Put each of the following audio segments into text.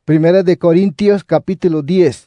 Primera de Corintios capítulo 10.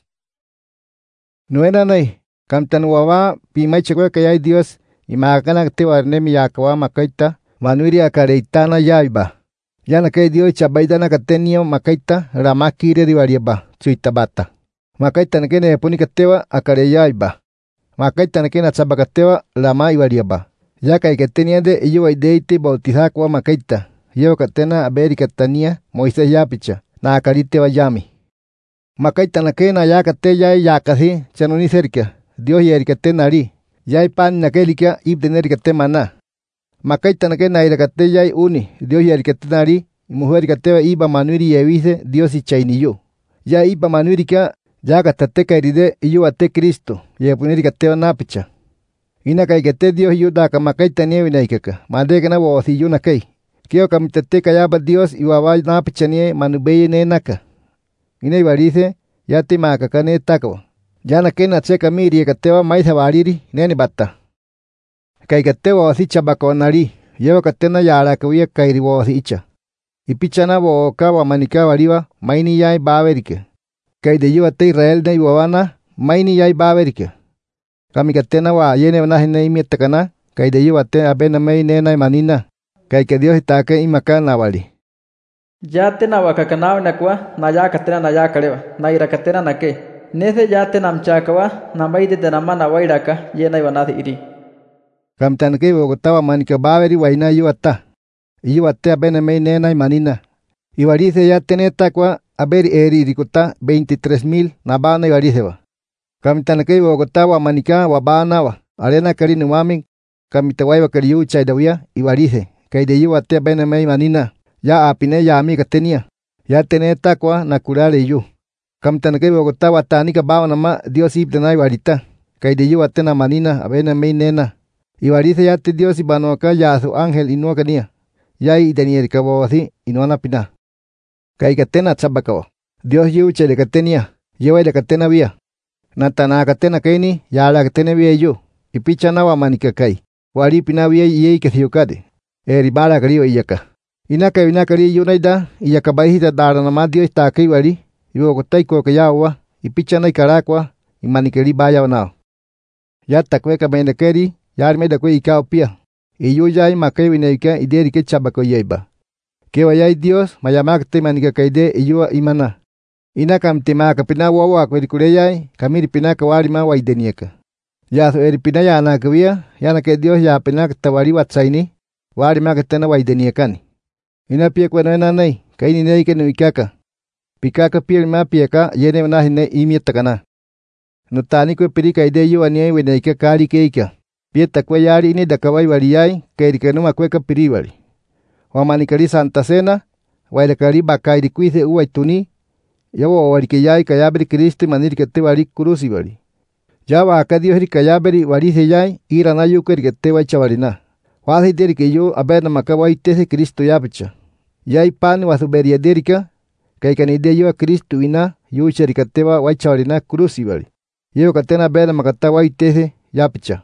Nuenanay, kamtanuwa pimaichekwe kayay Dios imakanak tewarnemi yakawa makaita manuiri akareitana yaiba. Yana kay Dios chabaidana katenio makaita ramakire diwariaba tsuitabata. Makaita nakene punikatewa akare yaiba. Makaita nakena tsabakatewa lama iwariaba. Yaka ikatenia de iyowa ideite bautizakwa makaita. Yewa katena aberikatania Moisés yapicha. Na akarite vayami. Makaita nakena yakate yay yakasi chanuni cerca. Dios yerikate nari. Yay pan nakelika ibdenerikate mana. Makaita nakena irakate yay uni. Dios yerikate nari. Mujerikate iba manuiri yevise Dios ichainiyo. Ya iba manuirika yakatateka iride iyuate Cristo. Yepunirikate napicha. Inakaikate Dios yudaka makaita nievinaikaka. Mandekana wosi yunakei. Kio kamitateka yaba Dios iwaway napichanie manubeye nenaka. Ina ibarice yati makakane takawa. Yana kena cheka miri katewa maisa bariri nene bata. Kaikatewa wasi chabakonari. Yewa katena yara kawia kairi wasi icha. Ipichana wo kawa manika wariwa maini yai baverike. Kaide yuate Israel na iwawana maini yai baverike. Kamikatena wa yene wanahine imietakana. Kaide yuate abena mei nena manina. Kay que Dios itake imakana wali. Yatena wakakanaw nakwa nayakatena nayakareba nairakatena nake. Nese yatena mchakawa namaide de namana wairaka yena iwanadi iri. Kamtanke wogotawa manika baveri waina yuata. Yuate abena mei nena manina. Iwarice yatene takwa aberi eri rikuta 23,000 nabana iwariseba. Kamtanke wogotawa manika wabanawa. Arena kari nuwami kamitawaiwa kari yu chaidawia iwarice. Kay de yuate bene mei manina. Ya apine ya amiga tenia. Ya tene takwa na kurale yu. Kamtanake Bogotá watanika bawa nama Dios ibdena iwarita. Kay de yuate na manina abene mei nena. Iwarice yate Dios ibanoaka ya su ángel inuaka nia. Ya idenier kabawasi inuana pina. Kay katena tsabakawa. Dios yu chele katenia. Yewa ila katena via. Natana katena kaini ya la katena via yu. Ipichana wa manika kay. Wari pina via yei kesiyukade. Eribara kariyo iyaka. Inaka kari yunaida iyaka baihita dara nama Dios take wari. Iwogotai ko kayawa ipichana ikarakwa imanikeri baya wanao. Ya takweka benekeri yarmeda ko ikao pia. Iyuya imakai wineika ideri ke chabako yeba. Kewa yai Dios mayamakte manika kaide iyua imana. Inaka mtimaka pina wawa kwerikureyai kamiri pinaka warima waidenieka. Ya so eripina ya anakawia yana ke Dios ya pinaka tawari watsaini. Wari makatena waideniakani. Ina pia kwa nanay kaini nei ke nuikaka. Pikaka pia ma piaka yene wanahine imietakana. Nutani kwe pirika ide yu anie weneika kari keika. Pia takwe yari ini dakawai wariyai kairikanuma kweka piriwari. Wamanikari Santa Cena wailakari bakairi kuise uwaituni. Yawa warikeyai kayabri Kristi manirikate wari kurusi wari. Yawa akadiyo kayabri warise yai iranayu kerikate waichawarina. Wasi derike yo abena makawa itese Kristo yapicha. Yai pan wasuberia derika. Kaikanide yo a Kristo ina yu cherikatewa waichawarina kurusi wali. Yo katena abena makatawa itese yapicha.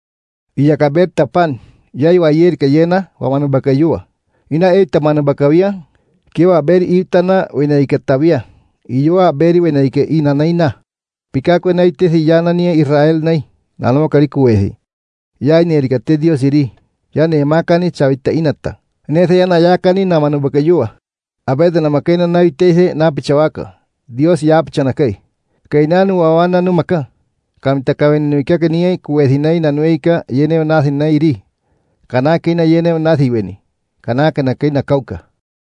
Iyakabeta pan. Yai wa yerika yena wa manubakayua. Ina eita manubakawia. Kiwa aberi itana wena ikatawia. Iyo aberi wena ike inanaina. Pikako na itese yanania Israel nai. Nalama karikuwehi. Yai nerikate Dios iri. Yana makani chavita inata. Nese yana yakani na manubakayua. Abeda na makaina na itese na pichawaka. Dios ya pichanakay. Kainanu wawana numaka. Kamitakawen nuikaka niye kuwehinay na nuika yene nathi na iri. Kanaka ina yene nathi weni. Kanaka na kaina kauka.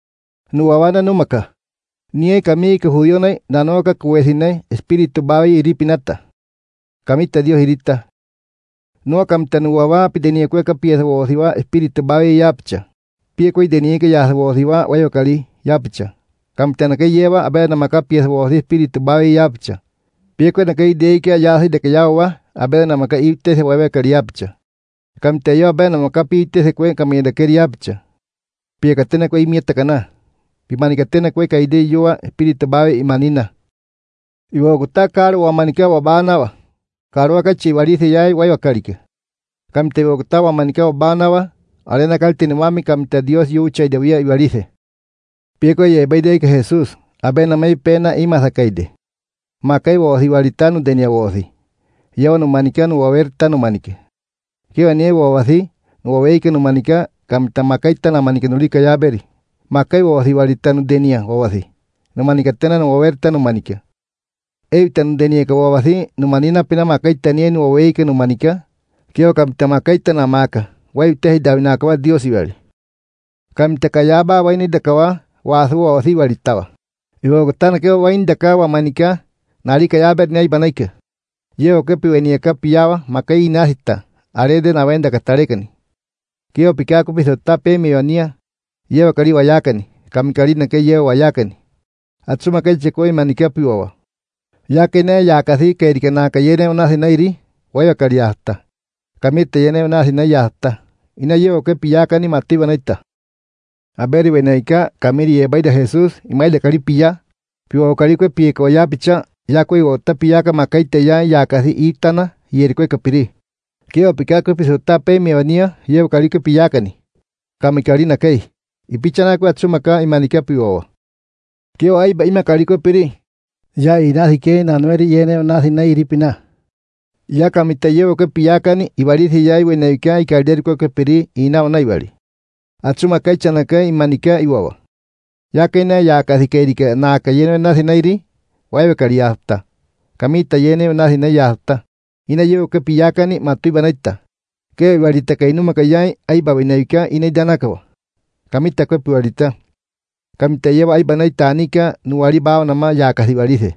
Nuwawana numaka. Niye kami kahuyonay na noka kuwehinay espiritu bawi iri pinata. Kamita Dios irita. No kamtanuwa pidenia kweka pieza wosiwa espiritu bawe yapcha. Pie koi denia ke ya wosiwa wayokali yapcha. Kamtanake lleva abena maka pieza wosi espiritu bawe yapcha. Pie koi nakai deike ya si de que yawa abena maka ite se wawe kali yapcha. Kamtayo abena maka pite se kwen kamida keri yapcha. Pie katena koi mieta kana. Pimani katena koi kaide yoa espiritu bawe imanina. Iwo kutakar wa manika wa banawa. Karua kachi warisi yai wayokarike. Kamte woktawa manika banawa arena kaltini mami kamte Dios yucha idewia iwarice. Pieko ye baide que Jesús abena may pena ima sakaide. Makai wosi walitanu denia wosi. Yawa no manika no wawerta no manike. Kiwa nie wawasi no waweike no manika kamita makaita na manike no lika yaberi. Makai wosi walitanu denia wawasi. No manika tena no wawerta no manika. Evita no denia ka wawasi no manina pina makaita nie no waweike no manika. Kiwa kamita makaita na maka. Waitehi dawina kawa Dios ibali. Kamita kayaba waini dakawa wasu wawasi walitawa. Iwa kutana kiwa waini dakawa manika nalika yaberi ni banaika. Yeo kepi weniaka piyawa makai inasita. Arede na wenda katarekani. Kio pikaku pisota pemi wania. Yeo kari wayakani. Kamikari na ke yeo wayakani. Atsuma kai chekoi manika piwawa. Yakene yakasi kerikana kayene unasi nairi. Waya kari hasta. Kamite yene unasi na yasta. Ina yeo kepi yakani mati banaita. Aberi wenaika kamiri yebaida Jesus. Imaile kari piya. Piwawa kari kwe piye kwa yapicha. Yakoi wota piyaka makaita ya yakasi itana yerikwe kapiri. Kio pikako pisota pemi wania yeo kariko piyakani. Kamikari na kei. Ipichana kwa atsumaka imanika piwawa. Kio aiba ima kariko piri. Ya inasi ke nanueri yene unasi na iripina. Ya kamita yeo ke piyakani ibarisi ya iwe neika ikarderiko ke piri ina una ibari. Atsumaka ichanaka imanika iwawa. Ya kena yakasi kerike na kayene unasi na iri. Waiwe kari hasta. Kamita yene unasi na yasta. Ina yeo ke piyakani matui banaita. Ke warita kainuma kayai aiba winaika ina idanakawa. Kamita kwe warita. Kamita yewa aiba naita anika nuwari bao nama yakasi warise.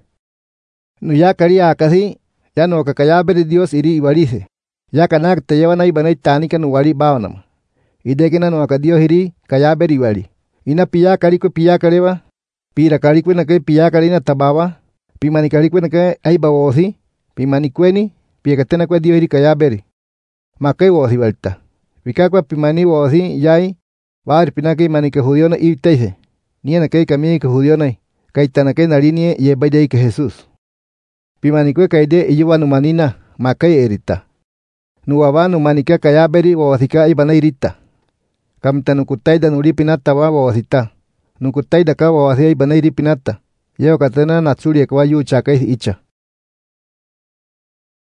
Nu yakari yakasi ya no kakayaberi Dios iri iwarise. Yakanak te yewa na aiba naita anika nuwari bao nama. Idekena no Dios iri kayaberi wari. Ina piyakari kwe piyakarewa. Pira kari kwe na ke piyakari na tabawa. Pimani kari kwe na ke aiba wosi. Pimani kweni. Piekatena kwa Dios iri kayaberi. Makai wosi walta. Pikakwa pimani wosi yai. Wari pinake imani ke judiona ibteise. Niena kei kamie ke judiona. Kaitana ke narinie yebaida ke Jesus. Pimani kwe kaide iyuwa numanina. Makai erita. Nuwawa numanika kayaberi wawasika ibana irita. Kamta nukutaida nuripinata wa wawasita. Nukutaida ka wawasi ibana iripinata. Yeo katena natsuri kwa yu chaka icha.